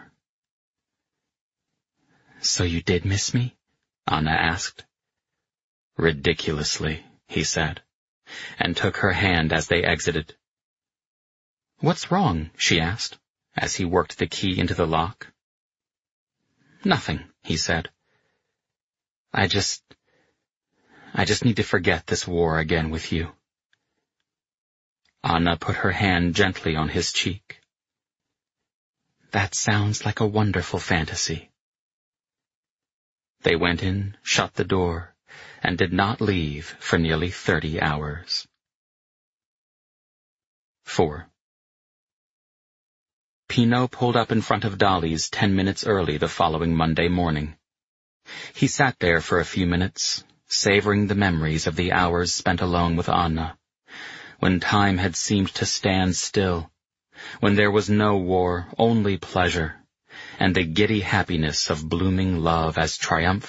Speaker 1: So you did miss me? Anna asked. Ridiculously, he said, and took her hand as they exited. What's wrong? She asked, as he worked the key into the lock. Nothing, he said. I just need to forget this war again with you. Anna put her hand gently on his cheek. That sounds like a wonderful fantasy. They went in, shut the door, and did not leave for nearly 30 hours. 4. Pino pulled up in front of Dolly's 10 minutes early the following Monday morning. He sat there for a few minutes, savoring the memories of the hours spent alone with Anna, when time had seemed to stand still, when there was no war, only pleasure, and the giddy happiness of blooming love as triumphant